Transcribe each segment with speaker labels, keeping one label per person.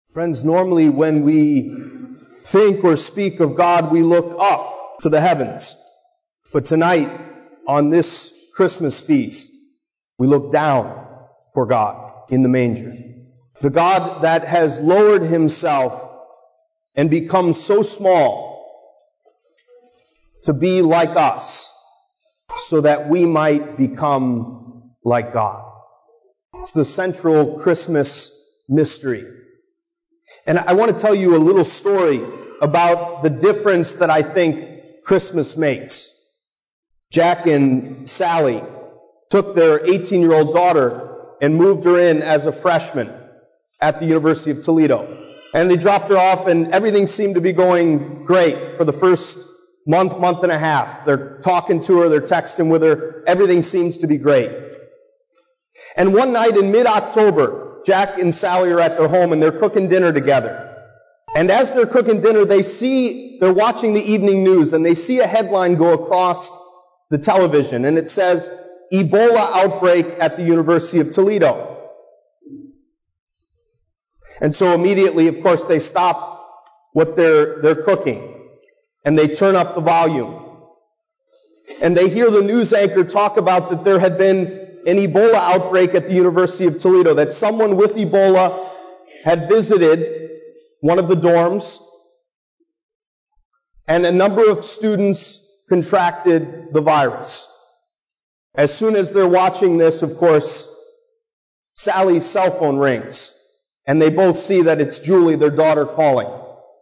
Speaker 1: Friends, normally when we think or speak of God, we look up to the heavens. But tonight, on this Christmas feast, we look down for God in the manger. The God that has lowered himself and become so small to be like us so that we might become like God. It's the central Christmas mystery. And I want to tell you a little story about the difference that I think Christmas makes. Jack and Sally took their 18-year-old daughter and moved her in as a freshman at the University of Toledo. And they dropped her off, and everything seemed to be going great for the first month and a half. They're talking to her, they're texting with her, everything seems to be great. And one night in mid-October, Jack and Sally are at their home and they're cooking dinner together. And as they're cooking dinner, they're watching the evening news and they see a headline go across the television and it says, Ebola outbreak at the University of Toledo. And so immediately, of course, they stop what they're cooking and they turn up the volume. And they hear the news anchor talk about that there had been an Ebola outbreak at the University of Toledo, that someone with Ebola had visited one of the dorms, and a number of students contracted the virus. As soon as they're watching this, of course, Sally's cell phone rings, and they both see that it's Julie, their daughter, calling.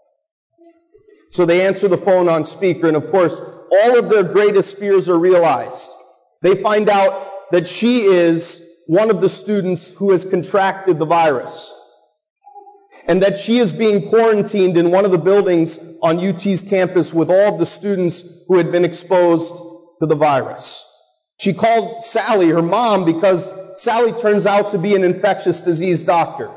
Speaker 1: So they answer the phone on speaker, and of course, all of their greatest fears are realized. They find out that she is one of the students who has contracted the virus, and that she is being quarantined in one of the buildings on UT's campus with all of the students who had been exposed to the virus. She called Sally, her mom, because Sally turns out to be an infectious disease doctor.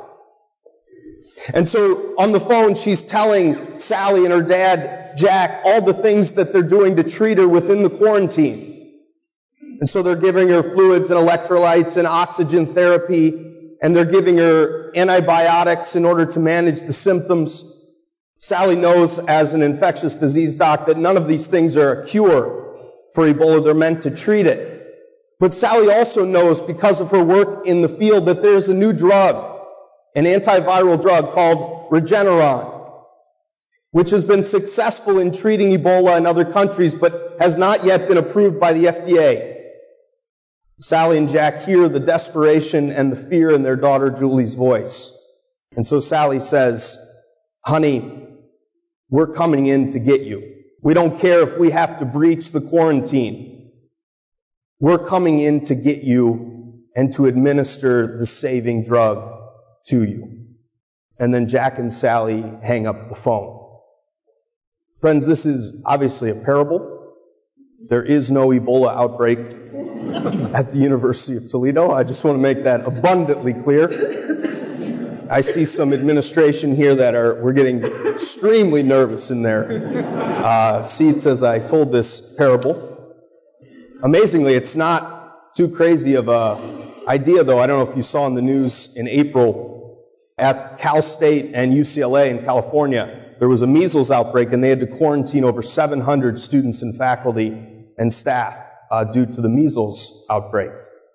Speaker 1: And so on the phone, she's telling Sally and her dad, Jack, all the things that they're doing to treat her within the quarantine. And so they're giving her fluids and electrolytes and oxygen therapy, and they're giving her antibiotics in order to manage the symptoms. Sally knows as an infectious disease doc that none of these things are a cure for Ebola. They're meant to treat it. But Sally also knows, because of her work in the field, that there's a new drug, an antiviral drug called Regeneron, which has been successful in treating Ebola in other countries, but has not yet been approved by the FDA. Sally and Jack hear the desperation and the fear in their daughter Julie's voice. And so Sally says, honey, we're coming in to get you. We don't care if we have to breach the quarantine. We're coming in to get you and to administer the saving drug to you. And then Jack and Sally hang up the phone. Friends, this is obviously a parable. There is no Ebola outbreak at the University of Toledo. I just want to make that abundantly clear. I see some administration here we're getting extremely nervous in their seats as I told this parable. Amazingly, it's not too crazy of a idea, though. I don't know if you saw in the news in April at Cal State and UCLA in California, there was a measles outbreak and they had to quarantine over 700 students and faculty and staff due to the measles outbreak.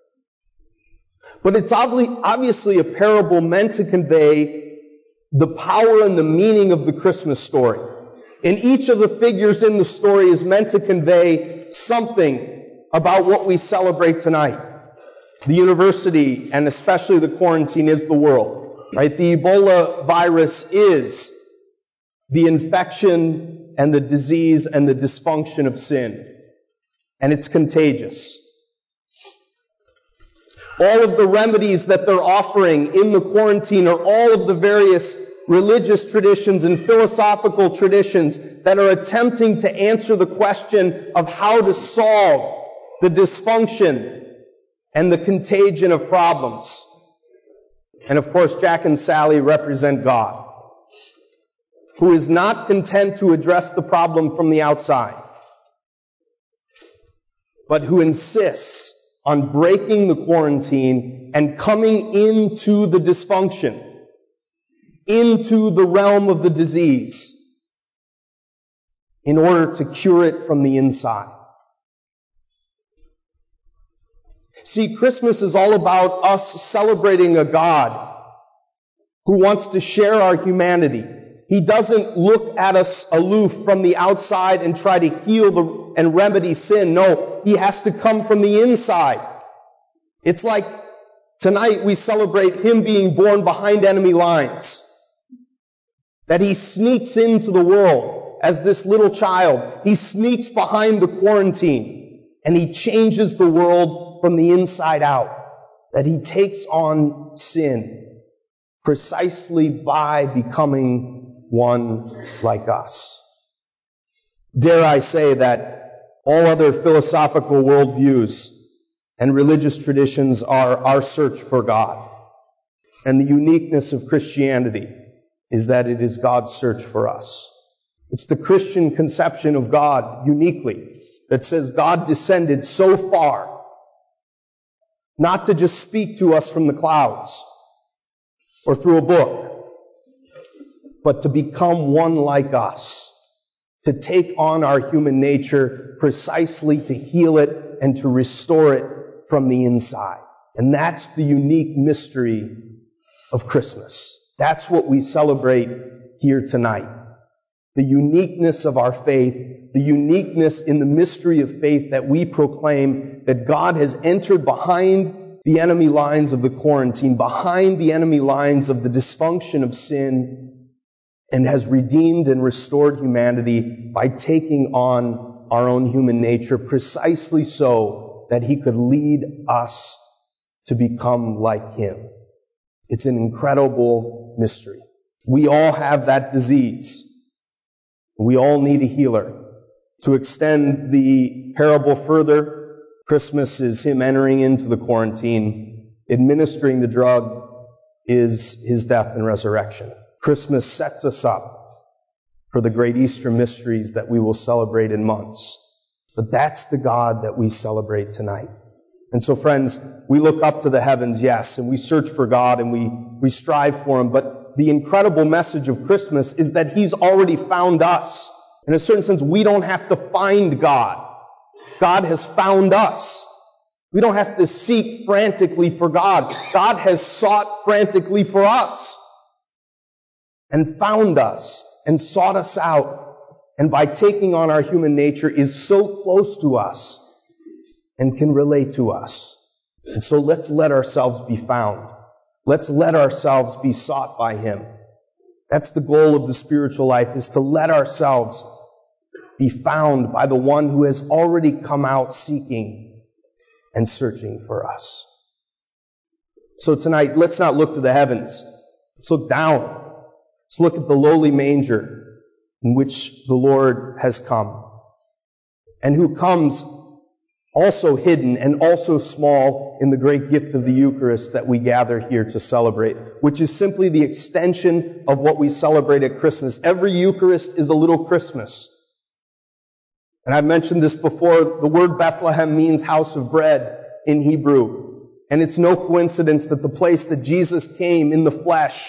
Speaker 1: But it's obviously a parable meant to convey the power and the meaning of the Christmas story. And each of the figures in the story is meant to convey something about what we celebrate tonight. The university, and especially the quarantine, is the world. Right? The Ebola virus is the infection and the disease and the dysfunction of sin. And it's contagious. All of the remedies that they're offering in the quarantine are all of the various religious traditions and philosophical traditions that are attempting to answer the question of how to solve the dysfunction and the contagion of problems. And of course, Jack and Sally represent God, who is not content to address the problem from the outside, but who insists on breaking the quarantine and coming into the dysfunction into the realm of the disease in order to cure it from the inside. See, Christmas is all about us celebrating a God who wants to share our humanity. He doesn't look at us aloof from the outside and try to heal and remedy sin. No, He has to come from the inside. It's like tonight we celebrate Him being born behind enemy lines. That He sneaks into the world as this little child. He sneaks behind the quarantine and He changes the world from the inside out. That He takes on sin precisely by becoming one like us. Dare I say that all other philosophical worldviews and religious traditions are our search for God. And the uniqueness of Christianity is that it is God's search for us. It's the Christian conception of God uniquely that says God descended so far not to just speak to us from the clouds or through a book, but to become one like us, to take on our human nature precisely to heal it and to restore it from the inside. And that's the unique mystery of Christmas. That's what we celebrate here tonight. The uniqueness of our faith, the uniqueness in the mystery of faith that we proclaim that God has entered behind the enemy lines of the quarantine, behind the enemy lines of the dysfunction of sin, and has redeemed and restored humanity by taking on our own human nature precisely so that He could lead us to become like Him. It's an incredible mystery. We all have that disease. We all need a healer. To extend the parable further, Christmas is Him entering into the quarantine. Administering the drug is His death and resurrection. Christmas sets us up for the great Easter mysteries that we will celebrate in months. But that's the God that we celebrate tonight. And so, friends, we look up to the heavens, yes, and we search for God and we strive for Him. But the incredible message of Christmas is that He's already found us. In a certain sense, we don't have to find God. God has found us. We don't have to seek frantically for God. God has sought frantically for us and found us and sought us out. And by taking on our human nature is so close to us and can relate to us. And so let's let ourselves be found. Let's let ourselves be sought by Him. That's the goal of the spiritual life, is to let ourselves be found by the one who has already come out seeking and searching for us. So tonight, let's not look to the heavens. Let's look down. Let's look at the lowly manger in which the Lord has come, and who comes also hidden and also small in the great gift of the Eucharist that we gather here to celebrate, which is simply the extension of what we celebrate at Christmas. Every Eucharist is a little Christmas. And I've mentioned this before, the word Bethlehem means house of bread in Hebrew. And it's no coincidence that the place that Jesus came in the flesh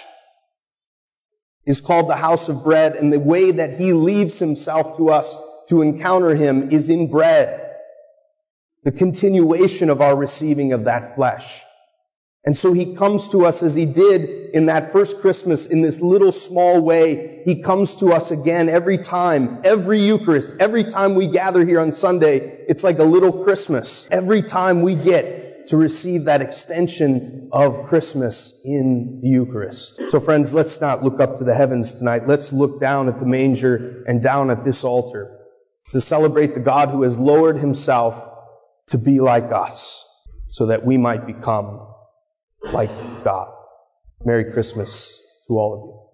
Speaker 1: is called the house of bread, and the way that He leaves Himself to us to encounter Him is in bread. The continuation of our receiving of that flesh. And so He comes to us as He did in that first Christmas in this little small way. He comes to us again every time, every Eucharist, every time we gather here on Sunday. It's like a little Christmas. Every time we get to receive that extension of Christmas in the Eucharist. So friends, let's not look up to the heavens tonight. Let's look down at the manger and down at this altar to celebrate the God who has lowered Himself to be like us so that we might become like God. Merry Christmas to all of you.